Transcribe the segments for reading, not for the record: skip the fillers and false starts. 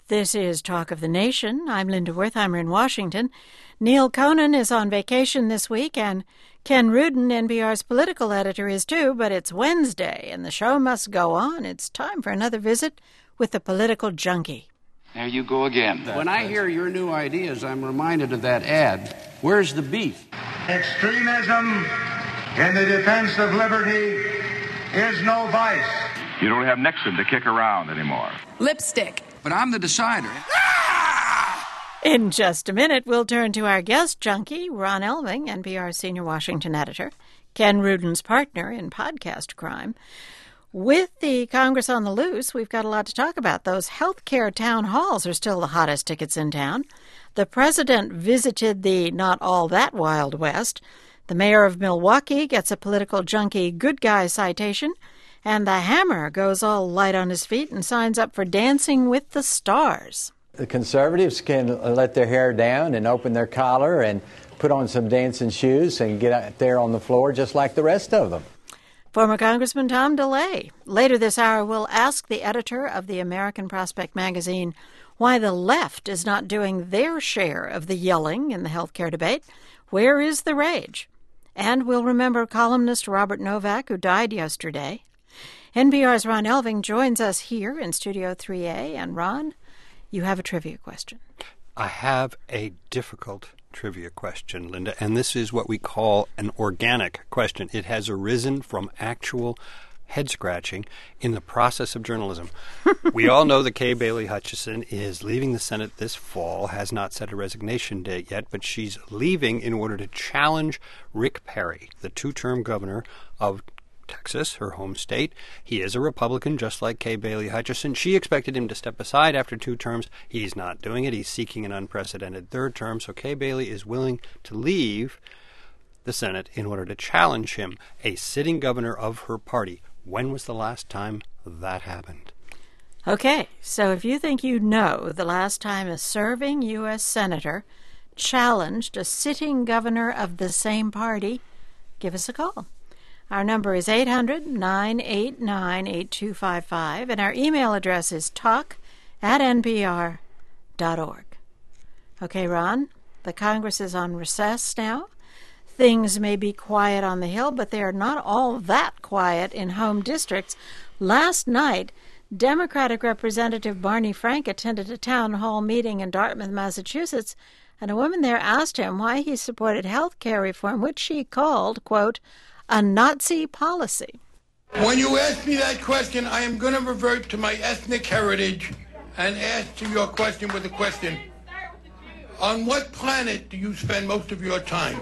This is Talk of the Nation. I'm Linda Wertheimer in Washington. Neil Conan is on vacation this week, and Ken Rudin, NPR's political editor, is too, but it's Wednesday, and the show must go on. It's time for another visit with the political junkie. There you go again. When I hear your new ideas, I'm reminded of that ad. Where's the beef? Extremism in the defense of liberty is no vice. You don't have Nixon to kick around anymore. Lipstick. But I'm the decider. In just a minute, we'll turn to our guest junkie, Ron Elving, NPR's senior Washington editor, Ken Rudin's partner in podcast crime. With the Congress on the loose, we've got a lot to talk about. Those healthcare town halls are still the hottest tickets in town. The president visited the not all that Wild West. The mayor of Milwaukee gets a political junkie good guy citation. And the Hammer goes all light on his feet and signs up for Dancing with the Stars. The conservatives can let their hair down and open their collar and put on some dancing shoes and get out there on the floor just like the rest of them. Former Congressman Tom DeLay. Later this hour, we'll ask the editor of the American Prospect magazine why the left is not doing their share of the yelling in the healthcare debate. Where is the rage? And we'll remember columnist Robert Novak, who died yesterday. NPR's Ron Elving joins us here in Studio 3A. And Ron, you have a trivia question. I have a difficult trivia question, Linda, and this is what we call an organic question. It has arisen from actual head-scratching in the process of journalism. We all know that Kay Bailey Hutchison is leaving the Senate this fall, has not set a resignation date yet, but she's leaving in order to challenge Rick Perry, the two-term governor of Texas, her home state. He is a Republican, just like Kay Bailey Hutchison. She expected him to step aside after 2 terms. He's not doing it. He's seeking an unprecedented 3rd term. So Kay Bailey is willing to leave the Senate in order to challenge him, a sitting governor of her party. When was the last time that happened? Okay, so if you think you know the last time a serving U.S. senator challenged a sitting governor of the same party, give us a call. Our number is 800-989-8255, and our email address is talk@npr.org. Okay, Ron, the Congress is on recess now. Things may be quiet on the Hill, but they are not all that quiet in home districts. Last night, Democratic Representative Barney Frank attended a town hall meeting in Dartmouth, Massachusetts, and a woman there asked him why he supported health care reform, which she called, quote, a Nazi policy. When you ask me that question, I am going to revert to my ethnic heritage and answer your question with a question. On what planet do you spend most of your time?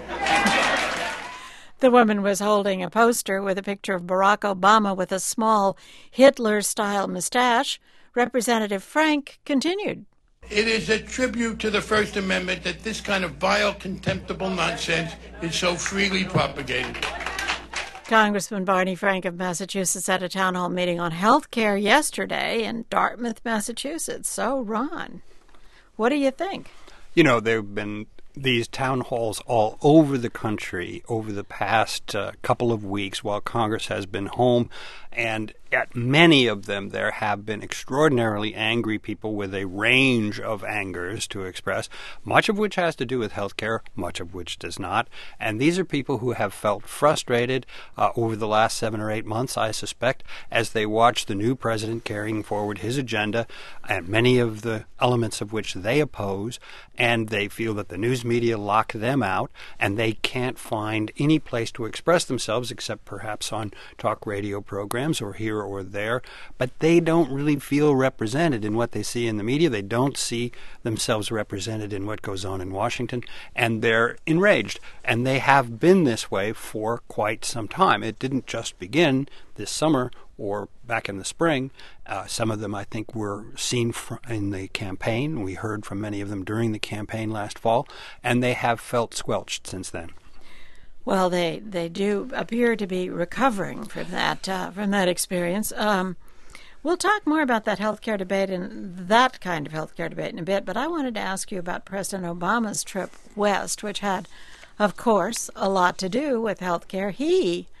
The woman was holding a poster with a picture of Barack Obama with a small Hitler-style mustache. Representative Frank continued. It is a tribute to the First Amendment that this kind of vile, contemptible nonsense is so freely propagated. Congressman Barney Frank of Massachusetts at a town hall meeting on health care yesterday in Dartmouth, Massachusetts. So, Ron, what do you think? You know, there have been these town halls all over the country over the past couple of weeks while Congress has been home. And at many of them, there have been extraordinarily angry people with a range of angers to express, much of which has to do with health care, much of which does not. And these are people who have felt frustrated over the last 7 or 8 months, I suspect, as they watch the new president carrying forward his agenda, and many of the elements of which they oppose, and they feel that the news media lock them out, and they can't find any place to express themselves except perhaps on talk radio programs or here or there, but they don't really feel represented in what they see in the media. They don't see themselves represented in what goes on in Washington, and they're enraged. And they have been this way for quite some time. It didn't just begin this summer or back in the spring. Some of them, I think, were seen in the campaign. We heard from many of them during the campaign last fall, and they have felt squelched since then. Well, they do appear to be recovering from that experience. We'll talk more about that healthcare debate and that kind of healthcare debate in a bit, but I wanted to ask you about President Obama's trip west, which had, of course, a lot to do with healthcare. He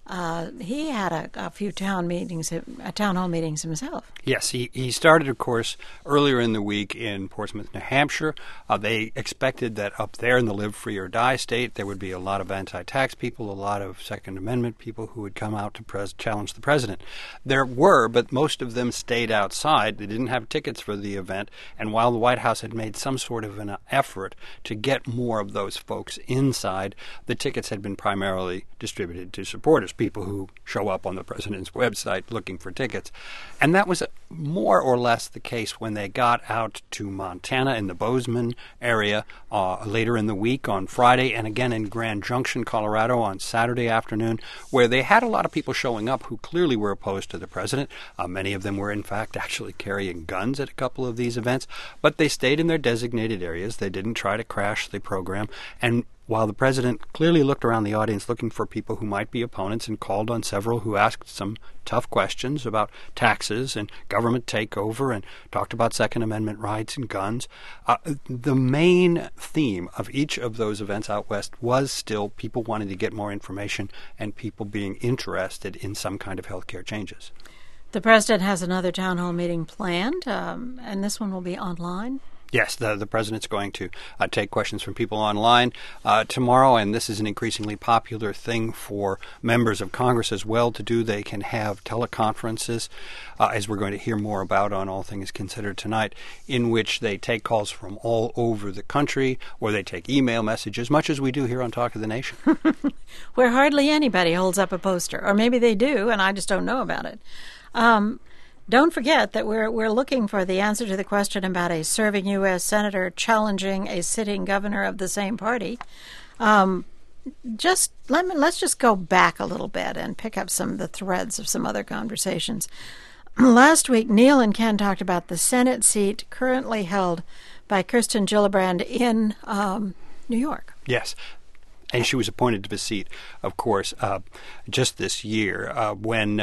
he had a few town hall meetings himself. Yes, he started, of course, earlier in the week in Portsmouth, New Hampshire. They expected that up there in the live free or die state, there would be a lot of anti-tax people, a lot of Second Amendment people who would come out to challenge the president. There were, but most of them stayed outside. They didn't have tickets for the event, and while the White House had made some sort of an effort to get more of those folks inside, the tickets had been primarily distributed to supporters, people who show up on the president's website looking for tickets. And that was more or less the case when they got out to Montana in the Bozeman area later in the week on Friday, and again in Grand Junction, Colorado on Saturday afternoon, where they had a lot of people showing up who clearly were opposed to the president. Many of them were, in fact, actually carrying guns at a couple of these events, but they stayed in their designated areas. They didn't try to crash the program, and while the president clearly looked around the audience looking for people who might be opponents and called on several who asked some tough questions about taxes and government takeover and talked about Second Amendment rights and guns, the main theme of each of those events out west was still people wanting to get more information and people being interested in some kind of health care changes. The president has another town hall meeting planned, and this one will be online. Yes, the president's going to take questions from people online tomorrow, and this is an increasingly popular thing for members of Congress as well to do. They can have teleconferences, as we're going to hear more about on All Things Considered tonight, in which they take calls from all over the country, or they take email messages, much as we do here on Talk of the Nation. Where hardly anybody holds up a poster, or maybe they do, and I just don't know about it. Don't forget that we're looking for the answer to the question about a serving U.S. senator challenging a sitting governor of the same party. Let's just go back a little bit and pick up some of the threads of some other conversations. Last week, Neil and Ken talked about the Senate seat currently held by Kirsten Gillibrand in New York. Yes. And she was appointed to the seat, of course, just this year when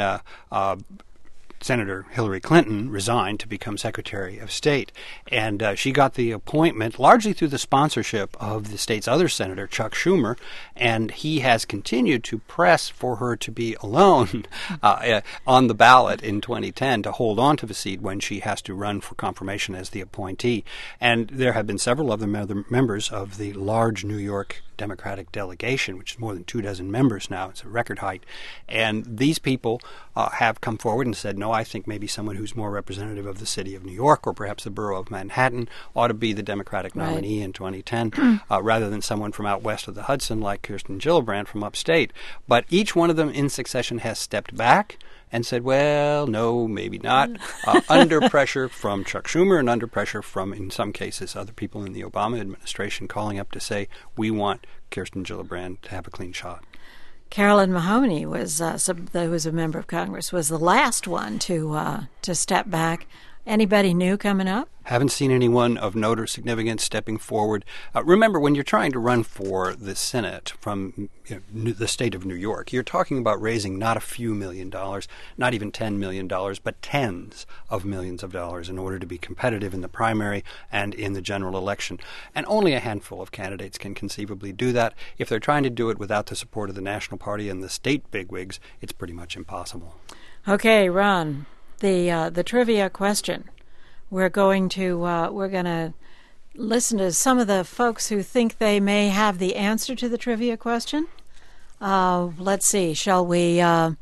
Senator Hillary Clinton resigned to become Secretary of State. And she got the appointment largely through the sponsorship of the state's other senator, Chuck Schumer, and he has continued to press for her to be alone on the ballot in 2010 to hold on to the seat when she has to run for confirmation as the appointee. And there have been several other members of the large New York Democratic delegation, which is more than 24 members now. It's a record height. And these people have come forward and said, no, I think maybe someone who's more representative of the city of New York or perhaps the borough of Manhattan ought to be the Democratic nominee in 2010 rather than someone from out west of the Hudson like Kirsten Gillibrand from upstate. But each one of them in succession has stepped back and said, well, no, maybe not, under pressure from Chuck Schumer and under pressure from, in some cases, other people in the Obama administration calling up to say, we want Kirsten Gillibrand to have a clean shot. Carolyn Mahoney was, who was a member of Congress, was the last one to step back. Anybody new coming up? Haven't seen anyone of note or significance stepping forward. Remember, when you're trying to run for the Senate from the state of New York, you're talking about raising not a few $1 million, not even $10 million, but tens of millions of dollars in order to be competitive in the primary and in the general election. And only a handful of candidates can conceivably do that. If they're trying to do it without the support of the National Party and the state bigwigs, it's pretty much impossible. Okay, Ron, the trivia question. We're going to listen to some of the folks who think they may have the answer to the trivia question. Let's see. Shall we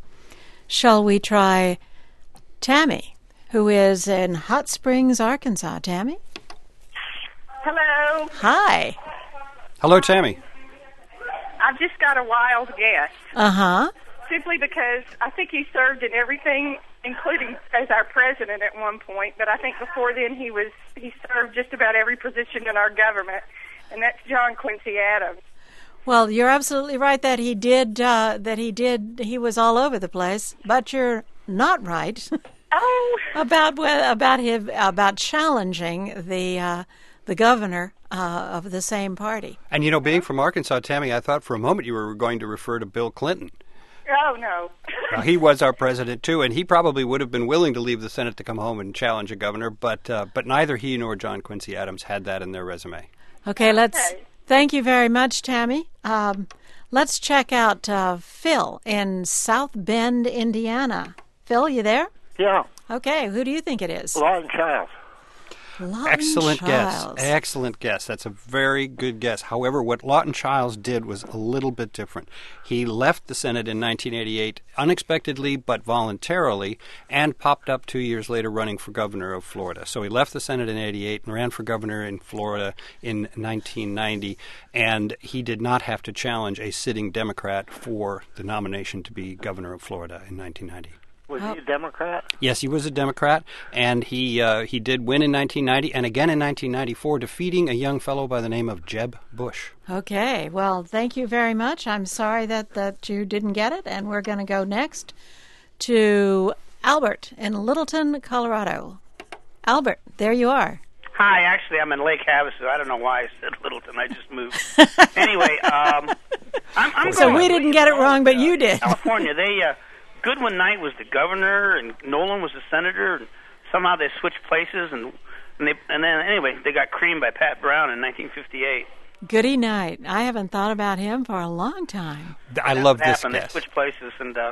try Tammy, who is in Hot Springs, Arkansas? Tammy? Hello. Hi. Hello, Tammy. I've just got a wild guess. Uh-huh. Simply because I think he served in everything, including as our president at one point, but I think before then he served just about every position in our government, and that's John Quincy Adams. Well, you're absolutely right that he did. He was all over the place, but you're not right about challenging the governor of the same party. And being from Arkansas, Tammy, I thought for a moment you were going to refer to Bill Clinton. Oh, no. He was our president, too, and he probably would have been willing to leave the Senate to come home and challenge a governor, but neither he nor John Quincy Adams had that in their resume. Okay, thank you very much, Tammy. Let's check out Phil in South Bend, Indiana. Phil, you there? Yeah. Okay, who do you think it is? Lawton Chiles. Excellent guess. That's a very good guess. However, what Lawton Chiles did was a little bit different. He left the Senate in 1988 unexpectedly but voluntarily and popped up 2 years later running for governor of Florida. So he left the Senate in 88 and ran for governor in Florida in 1990, and he did not have to challenge a sitting Democrat for the nomination to be governor of Florida in 1990. Was he a Democrat? Yes, he was a Democrat, and he did win in 1990 and again in 1994, defeating a young fellow by the name of Jeb Bush. Okay, well, thank you very much. I'm sorry that you didn't get it, and we're going to go next to Albert in Littleton, Colorado. Albert, there you are. Hi, actually, I'm in Lake Havasu. I don't know why I said Littleton. I just moved. Anyway, I'm so we didn't get it wrong, but you did. California, Goodwin Knight was the governor, and Nolan was the senator, and somehow they switched places, and then anyway, they got creamed by Pat Brown in 1958. Goody Knight. I haven't thought about him for a long time. I love this guess. They switched places,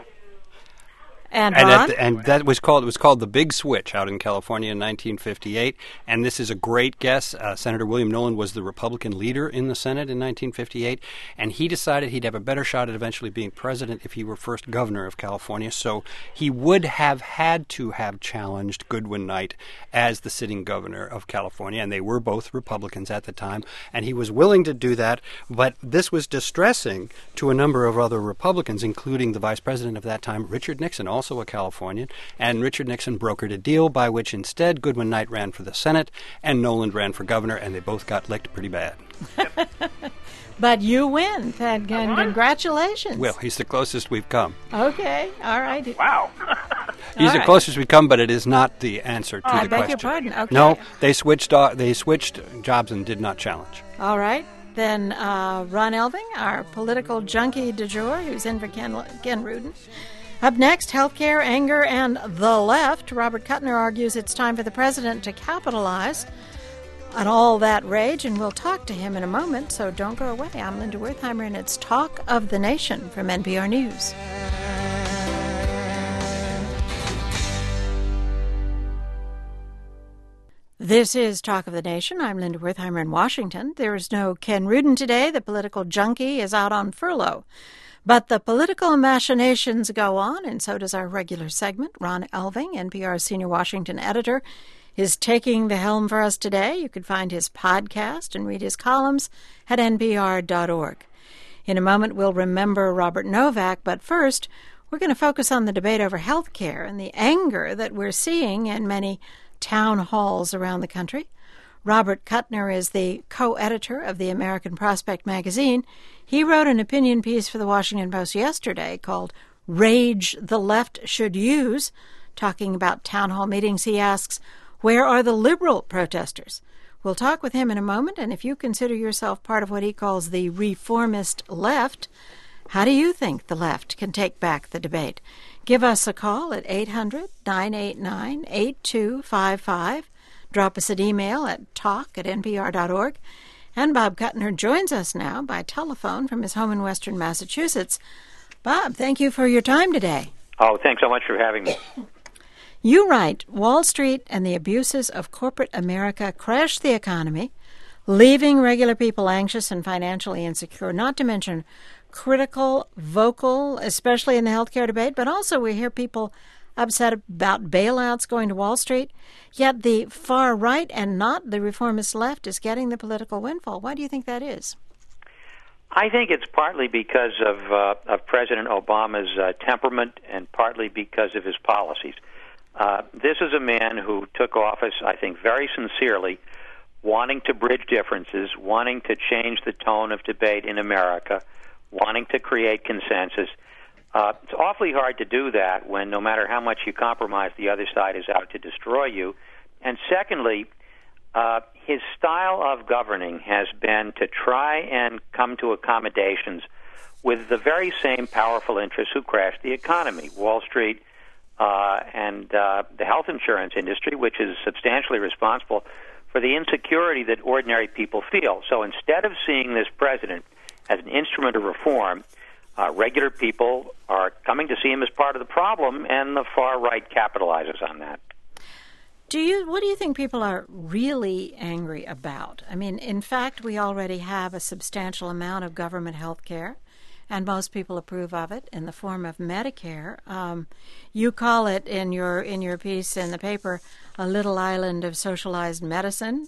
and Ron? And that was called the Big Switch out in California in 1958. And this is a great guess. Senator William Nolan was the Republican leader in the Senate in 1958, and he decided he'd have a better shot at eventually being president if he were first governor of California. So he would have had to have challenged Goodwin Knight as the sitting governor of California, and they were both Republicans at the time. And he was willing to do that, but this was distressing to a number of other Republicans, including the vice president of that time, Richard Nixon, also a Californian, and Richard Nixon brokered a deal by which instead Goodwin Knight ran for the Senate and Nolan ran for governor, and they both got licked pretty bad. But you win, and congratulations. Well, he's the closest we've come. Okay, all right. Wow. He's the closest we've come, but it is not the answer to the question. I beg your pardon. Okay. No, they switched jobs and did not challenge. All right. Then Ron Elving, our political junkie du jour, who's in for Ken Rudin. Up next, healthcare, anger, and the left. Robert Kuttner argues it's time for the president to capitalize on all that rage, and we'll talk to him in a moment, so don't go away. I'm Linda Wertheimer, and it's Talk of the Nation from NPR News. This is Talk of the Nation. I'm Linda Wertheimer in Washington. There is no Ken Rudin today. The political junkie is out on furlough. But the political machinations go on, and so does our regular segment. Ron Elving, NPR's senior Washington editor, is taking the helm for us today. You can find his podcast and read his columns at npr.org. In a moment, we'll remember Robert Novak, but first, we're going to focus on the debate over health care and the anger that we're seeing in many town halls around the country. Robert Kuttner is the co-editor of the American Prospect magazine. He wrote an opinion piece for the Washington Post yesterday called Rage the Left Should Use. Talking about town hall meetings, he asks, where are the liberal protesters? We'll talk with him in a moment, and if you consider yourself part of what he calls the reformist left, how do you think the left can take back the debate? Give us a call at 800-989-8255. Drop us an email at talk@npr.org. And Bob Kuttner joins us now by telephone from his home in western Massachusetts. Bob, thank you for your time today. Oh, thanks so much for having me. You write, Wall Street and the abuses of corporate America crashed the economy, leaving regular people anxious and financially insecure, not to mention critical, vocal, especially in the healthcare debate, but also we hear people upset about bailouts going to Wall Street, yet the far right and not the reformist left is getting the political windfall. Why do you think that is? I think it's partly because of President Obama's temperament and partly because of his policies. This is a man who took office, I think, very sincerely, wanting to bridge differences, wanting to change the tone of debate in America, wanting to create consensus. It's awfully hard to do that when no matter how much you compromise, the other side is out to destroy you. And secondly, his style of governing has been to try and come to accommodations with the very same powerful interests who crashed the economy, Wall Street and the health insurance industry, which is substantially responsible for the insecurity that ordinary people feel. So instead of seeing this president as an instrument of reform, regular people are coming to see him as part of the problem, and the far right capitalizes on that. What do you think people are really angry about? I mean, in fact, we already have a substantial amount of government health care, and most people approve of it in the form of Medicare. You call it in your piece in the paper a little island of socialized medicine.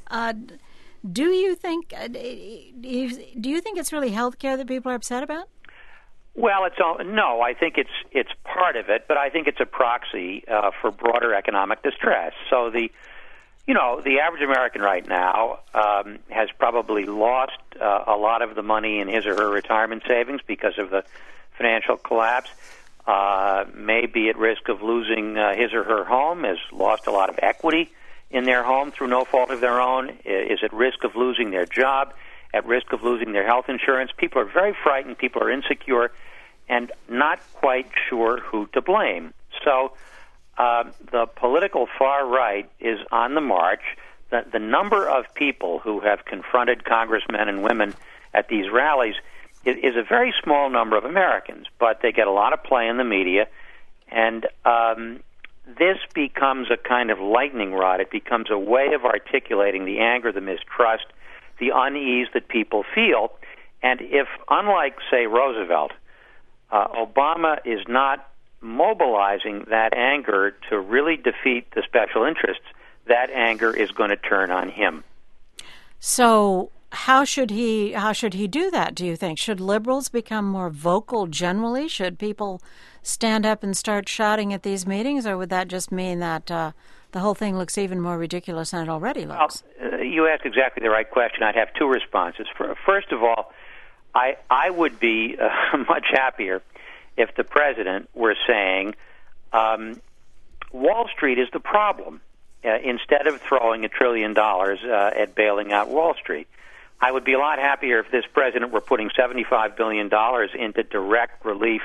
Do you think it's really health care that people are upset about? Well, no. I think it's part of it, but I think it's a proxy for broader economic distress. So the average American right now has probably lost a lot of the money in his or her retirement savings because of the financial collapse. May be at risk of losing his or her home, has lost a lot of equity in their home through no fault of their own, is at risk of losing their job, at risk of losing their health insurance. People are very frightened. People are insecure and not quite sure who to blame. So the political far right is on the march. The number of people who have confronted congressmen and women at these rallies is a very small number of Americans, but they get a lot of play in the media, and this becomes a kind of lightning rod. It becomes a way of articulating the anger, the mistrust, the unease that people feel. And if, unlike, say, Roosevelt, Obama is not mobilizing that anger to really defeat the special interests, that anger is going to turn on him. So how should he do that, do you think? Should liberals become more vocal generally? Should people stand up and start shouting at these meetings, or would that just mean that the whole thing looks even more ridiculous than it already looks? Well, you asked exactly the right question. I'd have two responses. First of all, I would be much happier if the president were saying Wall Street is the problem instead of throwing $1 trillion at bailing out Wall Street. I would be a lot happier if this president were putting $75 billion into direct relief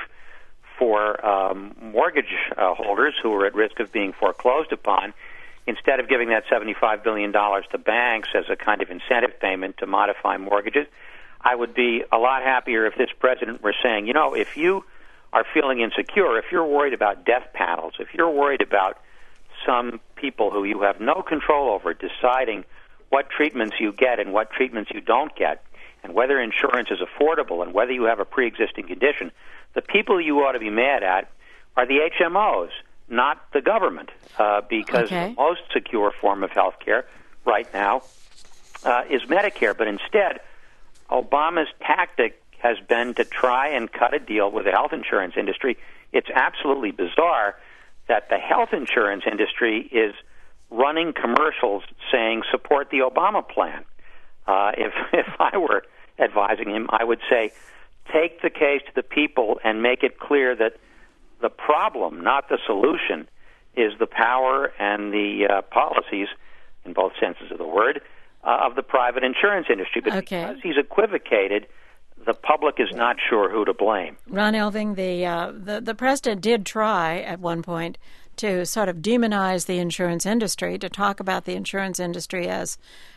for mortgage holders who are at risk of being foreclosed upon, instead of giving that $75 billion to banks as a kind of incentive payment to modify mortgages. I would be a lot happier if this president were saying, if you are feeling insecure, if you're worried about death panels, if you're worried about some people who you have no control over deciding what treatments you get and what treatments you don't get, and whether insurance is affordable and whether you have a pre-existing condition, the people you ought to be mad at are the HMOs, not the government, because the most secure form of health care right now is Medicare. But instead, Obama's tactic has been to try and cut a deal with the health insurance industry. It's absolutely bizarre that the health insurance industry is running commercials saying support the Obama plan. If I were advising him, I would say take the case to the people and make it clear that the problem, not the solution, is the power and the policies, in both senses of the word, of the private insurance industry. But because he's equivocated, the public is not sure who to blame. Ron Elving, the president did try at one point to sort of demonize the insurance industry, to talk about the insurance industry as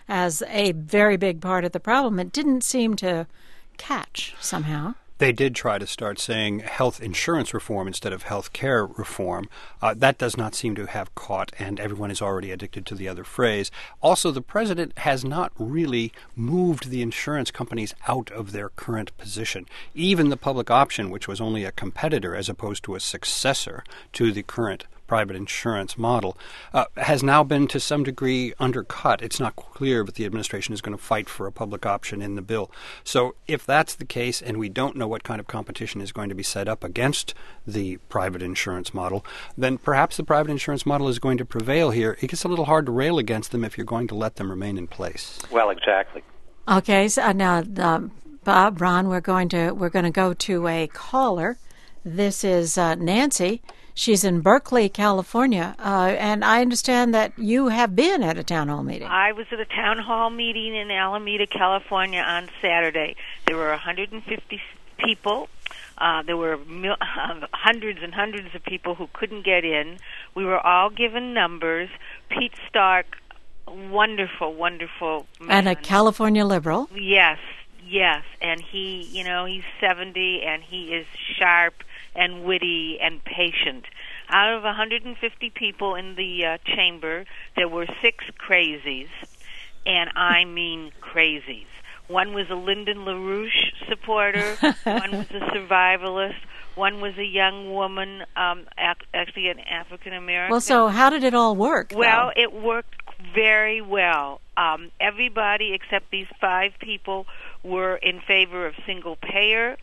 a very big part of the problem. It didn't seem to catch somehow. They did try to start saying health insurance reform instead of health care reform. That does not seem to have caught, and everyone is already addicted to the other phrase. Also, the president has not really moved the insurance companies out of their current position. Even the public option, which was only a competitor as opposed to a successor to the current private insurance model, has now been to some degree undercut. It's not clear that the administration is going to fight for a public option in the bill. So if that's the case, and we don't know what kind of competition is going to be set up against the private insurance model, then perhaps the private insurance model is going to prevail here. It gets a little hard to rail against them if you're going to let them remain in place. Well, exactly. Okay, so now, Bob, Ron, we're going to go to a caller. This is Nancy. She's in Berkeley, California, and I understand that you have been at a town hall meeting. I was at a town hall meeting in Alameda, California on Saturday. There were 150 people. There were hundreds and hundreds of people who couldn't get in. We were all given numbers. Pete Stark, wonderful, wonderful man. And a California liberal. Yes, Yes, and he, he's 70, and he is sharp and witty and patient. Out of 150 people in the chamber, there were 6 crazies, and I mean crazies. One was a Lyndon LaRouche supporter, one was a survivalist, one was a young woman, actually an African-American. Well, so how did it all work? Well, it worked very well. Everybody except these 5 people were in favor of single payer.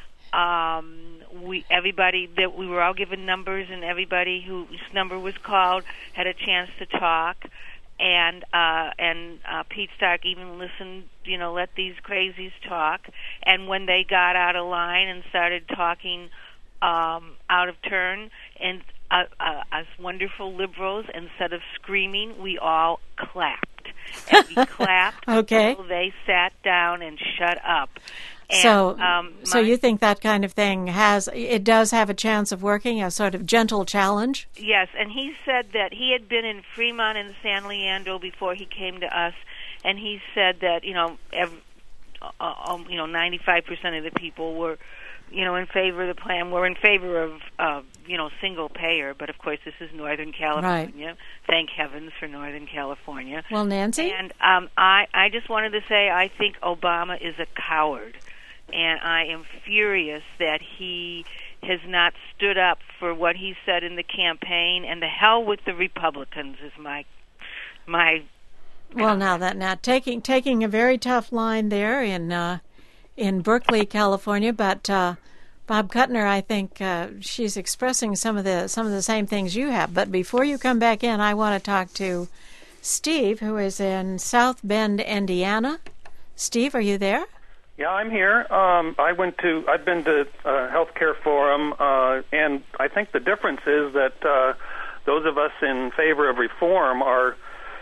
We were all given numbers, and everybody whose number was called had a chance to talk. And Pete Stark even listened, let these crazies talk. And when they got out of line and started talking out of turn, and as wonderful liberals, instead of screaming, we all clapped. And we clapped until they sat down and shut up. And, so you think that kind of thing does have a chance of working, a sort of gentle challenge? Yes, and he said that he had been in Fremont and San Leandro before he came to us, and he said that 95% of the people were in favor of the plan. We're in favor of single payer, but of course this is Northern California. Right. Thank heavens for Northern California. Well, Nancy? And I just wanted to say I think Obama is a coward. And I am furious that he has not stood up for what he said in the campaign. And the hell with the Republicans is my. Well, now taking a very tough line there in Berkeley, California, but Bob Kuttner, I think she's expressing some of the same things you have. But before you come back in, I want to talk to Steve, who is in South Bend, Indiana. Steve, are you there? Yeah, I'm here. I've been to Healthcare Forum, and I think the difference is that those of us in favor of reform are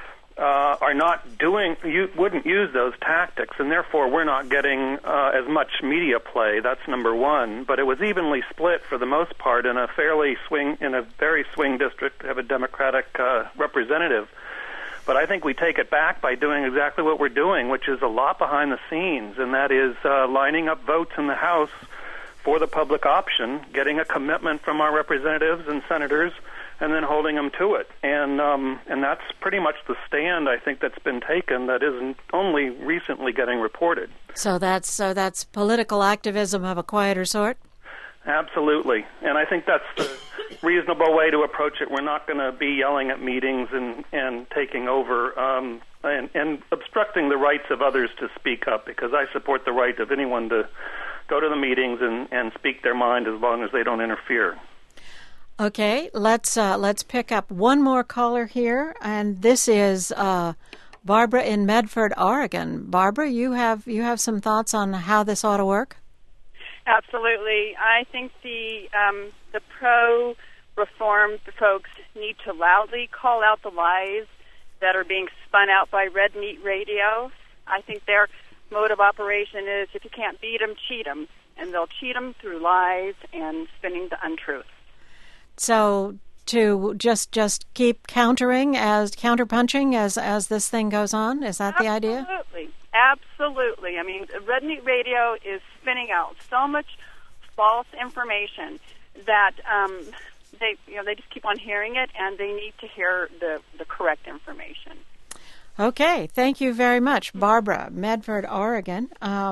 wouldn't use those tactics, and therefore we're not getting as much media play. That's number one. But it was evenly split for the most part in a very swing district to have a Democratic representative. But I think we take it back by doing exactly what we're doing, which is a lot behind the scenes, and that is lining up votes in the House for the public option, getting a commitment from our representatives and senators, and then holding them to it. And that's pretty much the stand I think that's been taken that isn't only recently getting reported. So that's political activism of a quieter sort? Absolutely. And I think that's the reasonable way to approach it. We're not going to be yelling at meetings and taking over and obstructing the rights of others to speak up, because I support the right of anyone to go to the meetings and speak their mind as long as they don't interfere. Okay, let's pick up one more caller here, and this is Barbara in Medford, Oregon. Barbara, you have some thoughts on how this ought to work? Absolutely. I think the pro-reform folks need to loudly call out the lies that are being spun out by Red Meat Radio. I think their mode of operation is, if you can't beat them, cheat them. And they'll cheat them through lies and spinning the untruth. So to just keep counterpunching as this thing goes on? Is that the idea? Absolutely. I mean, Red Meat Radio is spinning out so much false information that they just keep on hearing it, and they need to hear the correct information. Okay, thank you very much, Barbara, Medford, Oregon.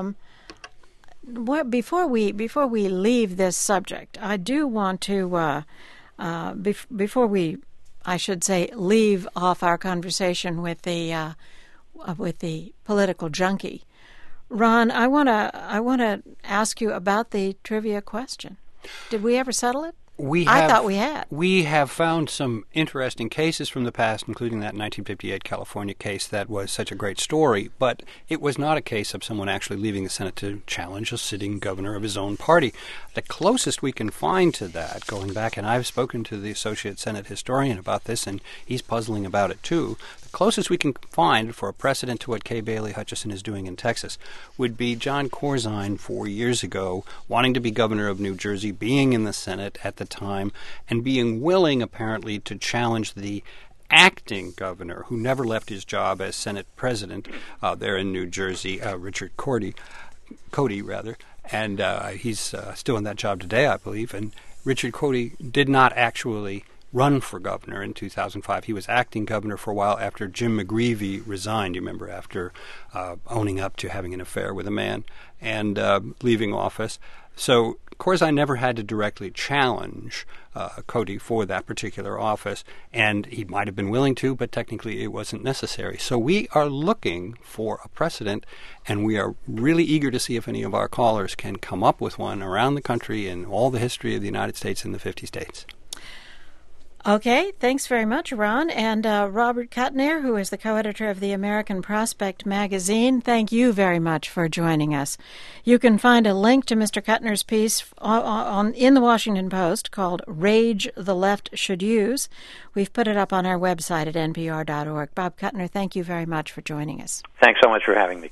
Before we leave this subject, I do want to before we, I should say, leave off our conversation with the political junkie. Ron, I want to ask you about the trivia question. Did we ever settle it? I thought we had. We have found some interesting cases from the past, including that 1958 California case that was such a great story, but it was not a case of someone actually leaving the Senate to challenge a sitting governor of his own party. The closest we can find to that, going back, and I've spoken to the Associate Senate historian about this, and he's puzzling about it too, the closest we can find for a precedent to what Kay Bailey Hutchison is doing in Texas would be John Corzine 4 years ago, wanting to be governor of New Jersey, being in the Senate at the time, and being willing, apparently, to challenge the acting governor, who never left his job as Senate president there in New Jersey, Richard Cordy, Cody, rather, and he's still in that job today, I believe. And Richard Cody did not actually run for governor in 2005. He was acting governor for a while after Jim McGreevey resigned, you remember, after owning up to having an affair with a man and leaving office. So Corzine never had to directly challenge Cody for that particular office, and he might have been willing to, but technically it wasn't necessary. So we are looking for a precedent, and we are really eager to see if any of our callers can come up with one around the country in all the history of the United States and the 50 states. Okay, thanks very much, Ron. And Robert Kuttner, who is the co-editor of the American Prospect magazine, thank you very much for joining us. You can find a link to Mr. Kuttner's piece in the Washington Post called Rage the Left Should Use. We've put it up on our website at npr.org. Bob Kuttner, thank you very much for joining us. Thanks so much for having me.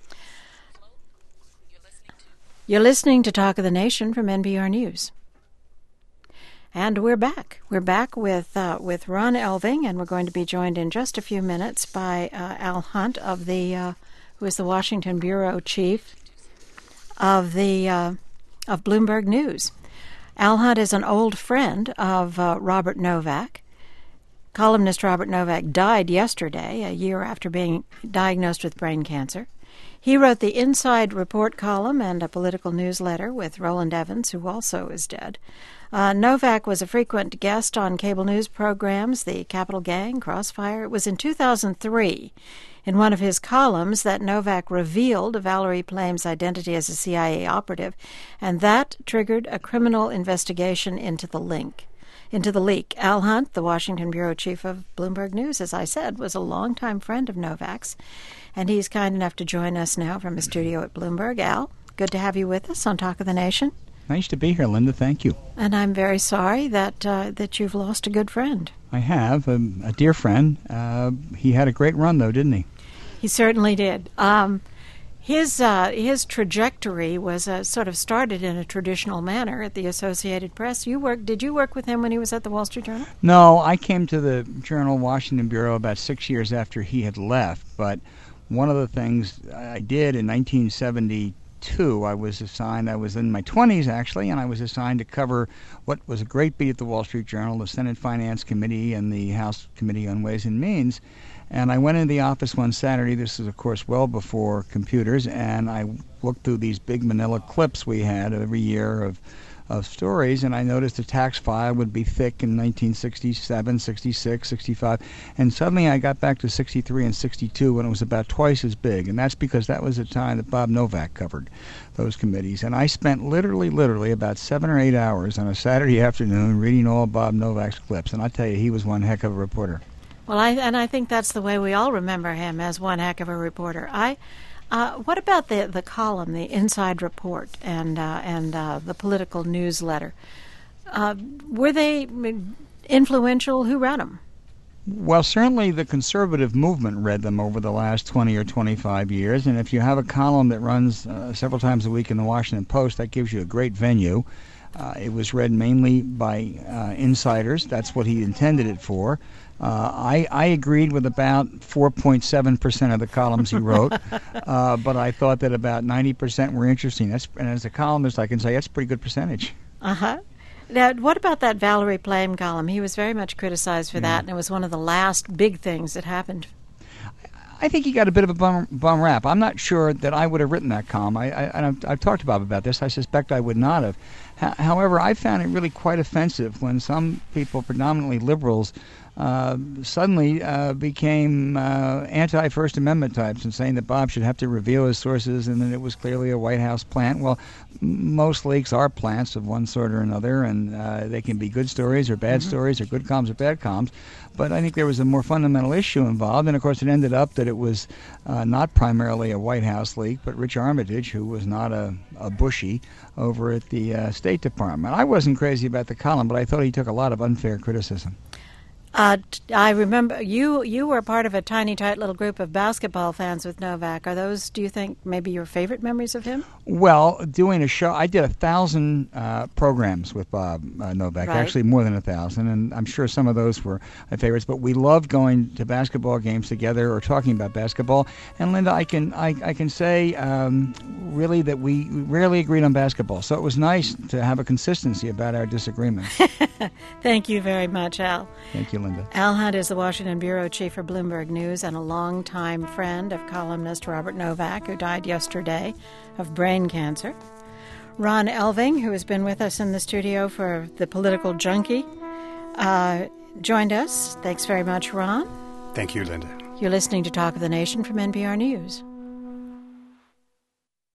You're listening to Talk of the Nation from NPR News. And we're back. We're back with Ron Elving, and we're going to be joined in just a few minutes by Al Hunt, who is the Washington bureau chief of Bloomberg News. Al Hunt is an old friend of Robert Novak. Columnist Robert Novak died yesterday, a year after being diagnosed with brain cancer. He wrote the Inside Report column and a political newsletter with Roland Evans, who also is dead. Novak was a frequent guest on cable news programs, The Capitol Gang, Crossfire. It was in 2003, in one of his columns, that Novak revealed Valerie Plame's identity as a CIA operative, and that triggered a criminal investigation into the leak. Al Hunt, the Washington bureau chief of Bloomberg News, as I said, was a longtime friend of Novak's, and he's kind enough to join us now from a studio at Bloomberg. Al, good to have you with us on Talk of the Nation. Nice to be here, Linda. Thank you. And I'm very sorry that you've lost a good friend. I have, a dear friend. He had a great run, though, didn't he? He certainly did. His trajectory was sort of started in a traditional manner at the Associated Press. Did you work with him when he was at the Wall Street Journal? No, I came to the Journal Washington Bureau about 6 years after he had left. But one of the things I did in 1972, I was in my 20s, actually, and I was assigned to cover what was a great beat at the Wall Street Journal, the Senate Finance Committee and the House Committee on Ways and Means. And I went into the office one Saturday, this is, of course, well before computers, and I looked through these big manila clips we had every year of stories, and I noticed the tax file would be thick in 1967, 66, 65, and suddenly I got back to 63 and 62 when it was about twice as big, and that's because that was the time that Bob Novak covered those committees. And I spent literally about 7 or 8 hours on a Saturday afternoon reading all Bob Novak's clips, and I tell you, he was one heck of a reporter. Well, I think that's the way we all remember him, as one heck of a reporter. What about the column, the Inside Report, and the political newsletter? Were they influential? Who read them? Well, certainly the conservative movement read them over the last 20 or 25 years, and if you have a column that runs several times a week in the Washington Post, that gives you a great venue. It was read mainly by insiders. That's what he intended it for. I agreed with about 4.7% of the columns he wrote, but I thought that about 90% were interesting. And as a columnist, I can say that's a pretty good percentage. Uh-huh. Now, what about that Valerie Plame column? He was very much criticized for that, and it was one of the last big things that happened. I think he got a bit of a bum rap. I'm not sure that I would have written that column. I've talked to Bob about this. I suspect I would not have. However, I found it really quite offensive when some people, predominantly liberals, suddenly became anti-First Amendment types and saying that Bob should have to reveal his sources and that it was clearly a White House plant. Well, most leaks are plants of one sort or another, and they can be good stories or bad stories or good columns or bad columns. But I think there was a more fundamental issue involved, and of course it ended up that it was not primarily a White House leak, but Rich Armitage, who was not a Bushy, over at the State Department. I wasn't crazy about the column, but I thought he took a lot of unfair criticism. I remember you were part of a tiny, tight little group of basketball fans with Novak. Are those, do you think, maybe your favorite memories of him? Well, doing a show, I did 1,000 programs with Bob Novak, Right. actually more than 1,000, and I'm sure some of those were my favorites. But we loved going to basketball games together or talking about basketball. And Linda, I can say really that we rarely agreed on basketball, so it was nice to have a consistency about our disagreements. Thank you very much, Al. Thank you, Linda. Al Hunt is the Washington bureau chief for Bloomberg News and a longtime friend of columnist Robert Novak, who died yesterday of brain cancer. Ron Elving, who has been with us in the studio for The Political Junkie, joined us. Thanks very much, Ron. Thank you, Linda. You're listening to Talk of the Nation from NPR News.